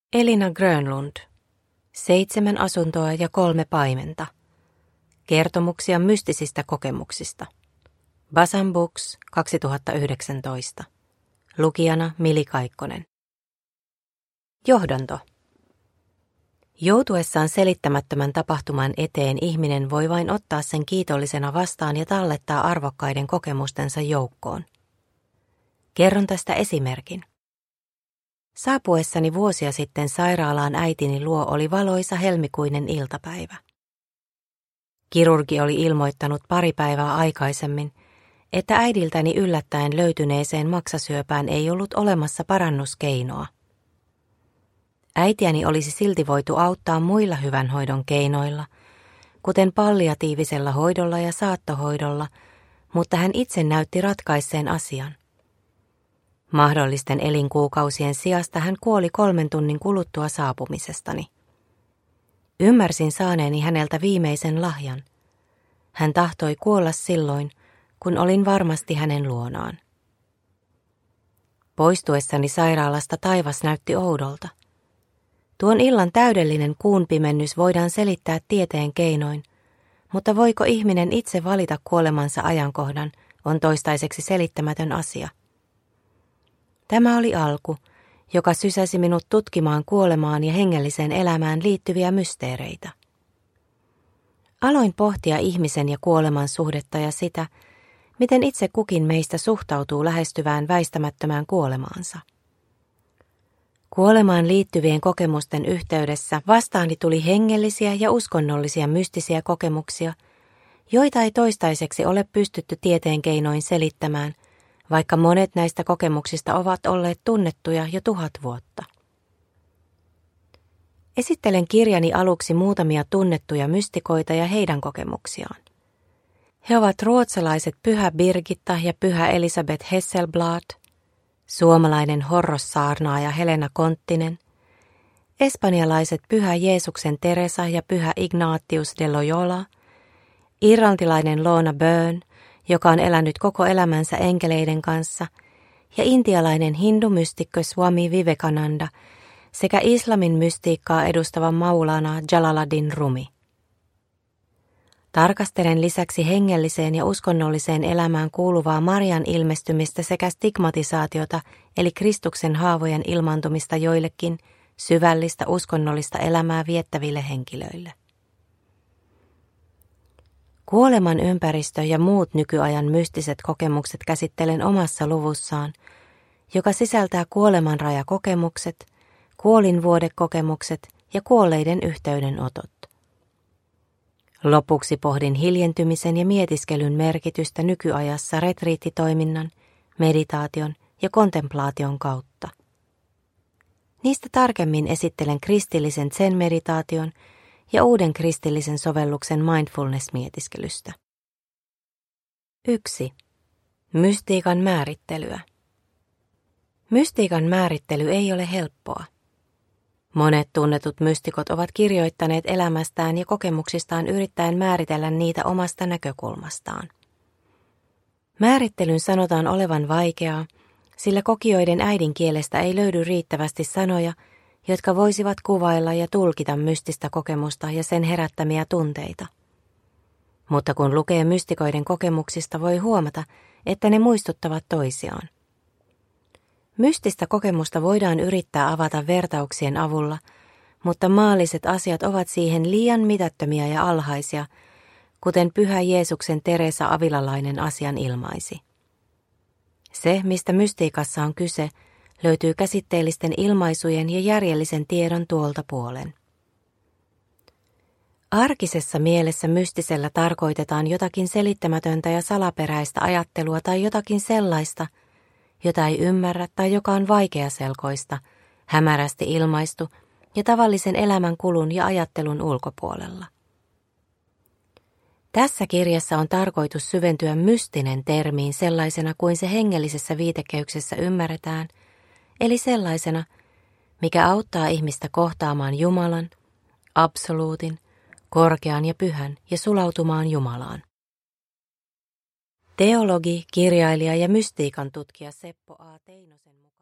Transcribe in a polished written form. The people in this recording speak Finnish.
Elina Grönlund. 7 asuntoa ja 3 paimenta. Kertomuksia mystisistä kokemuksista. Basan Books 2019. Lukijana Mili Kaikkonen. Johdanto. Joutuessaan selittämättömän tapahtuman eteen ihminen voi vain ottaa sen kiitollisena vastaan ja tallettaa arvokkaiden kokemustensa joukkoon. Kerron tästä esimerkin. Saapuessani vuosia sitten sairaalaan äitini luo oli valoisa helmikuinen iltapäivä. Kirurgi oli ilmoittanut pari päivää aikaisemmin, että äidiltäni yllättäen löytyneeseen maksasyöpään ei ollut olemassa parannuskeinoa. Äitiäni olisi silti voitu auttaa muilla hyvänhoidon keinoilla, kuten palliatiivisella hoidolla ja saattohoidolla, mutta hän itse näytti ratkaisseen asian. Mahdollisten elinkuukausien sijasta hän kuoli 3 tunnin kuluttua saapumisestani. Ymmärsin saaneeni häneltä viimeisen lahjan. Hän tahtoi kuolla silloin, kun olin varmasti hänen luonaan. Poistuessani sairaalasta taivas näytti oudolta. Tuon illan täydellinen kuunpimennys voidaan selittää tieteen keinoin, mutta voiko ihminen itse valita kuolemansa ajankohdan, on toistaiseksi selittämätön asia. Tämä oli alku, joka sysäsi minut tutkimaan kuolemaan ja hengelliseen elämään liittyviä mysteereitä. Aloin pohtia ihmisen ja kuoleman suhdetta ja sitä, miten itse kukin meistä suhtautuu lähestyvään väistämättömään kuolemaansa. Kuolemaan liittyvien kokemusten yhteydessä vastaani tuli hengellisiä ja uskonnollisia mystisiä kokemuksia, joita ei toistaiseksi ole pystytty tieteen keinoin selittämään, vaikka monet näistä kokemuksista ovat olleet tunnettuja jo 1000 vuotta. Esittelen kirjani aluksi muutamia tunnettuja mystikoita ja heidän kokemuksiaan. He ovat ruotsalaiset Pyhä Birgitta ja Pyhä Elisabeth Hesselblad, suomalainen horrossaarnaaja Helena Konttinen, espanjalaiset Pyhä Jeesuksen Teresa ja Pyhä Ignatius de Loyola, irlantilainen Lorna Byrne, joka on elänyt koko elämänsä enkeleiden kanssa, ja intialainen hindumystikko Swami Vivekananda sekä islamin mystiikkaa edustava Maulana Jalaluddin Rumi. Tarkastelen lisäksi hengelliseen ja uskonnolliseen elämään kuuluvaa Marian ilmestymistä sekä stigmatisaatiota eli Kristuksen haavojen ilmaantumista joillekin syvällistä uskonnollista elämää viettäville henkilöille. Kuoleman ympäristö ja muut nykyajan mystiset kokemukset käsittelen omassa luvussaan, joka sisältää kuolemanrajakokemukset, kuolinvuodekokemukset ja kuolleiden yhteydenotot. Lopuksi pohdin hiljentymisen ja mietiskelyn merkitystä nykyajassa retriittitoiminnan, meditaation ja kontemplaation kautta. Niistä tarkemmin esittelen kristillisen zen-meditaation ja uuden kristillisen sovelluksen mindfulness-mietiskelystä. 1. Mystiikan määrittelyä. Mystiikan määrittely ei ole helppoa. Monet tunnetut mystikot ovat kirjoittaneet elämästään ja kokemuksistaan yrittäen määritellä niitä omasta näkökulmastaan. Määrittelyn sanotaan olevan vaikeaa, sillä kokijoiden äidinkielestä ei löydy riittävästi sanoja, jotka voisivat kuvailla ja tulkita mystistä kokemusta ja sen herättämiä tunteita. Mutta kun lukee mystikoiden kokemuksista, voi huomata, että ne muistuttavat toisiaan. Mystistä kokemusta voidaan yrittää avata vertauksien avulla, mutta maalliset asiat ovat siihen liian mitättömiä ja alhaisia, kuten Pyhä Jeesuksen Teresa avilalainen asian ilmaisi. Se, mistä mystiikassa on kyse, löytyy käsitteellisten ilmaisujen ja järjellisen tiedon tuolta puolen. Arkisessa mielessä mystisellä tarkoitetaan jotakin selittämätöntä ja salaperäistä ajattelua tai jotakin sellaista, jota ei ymmärrä tai joka on vaikeaselkoista, hämärästi ilmaistu ja tavallisen elämän kulun ja ajattelun ulkopuolella. Tässä kirjassa on tarkoitus syventyä mystinen termiin sellaisena kuin se hengellisessä viitekehyksessä ymmärretään, eli sellaisena, mikä auttaa ihmistä kohtaamaan Jumalan, absoluutin, korkean ja pyhän ja sulautumaan Jumalaan. Teologi, kirjailija ja mystiikan tutkija Seppo A. Teinosen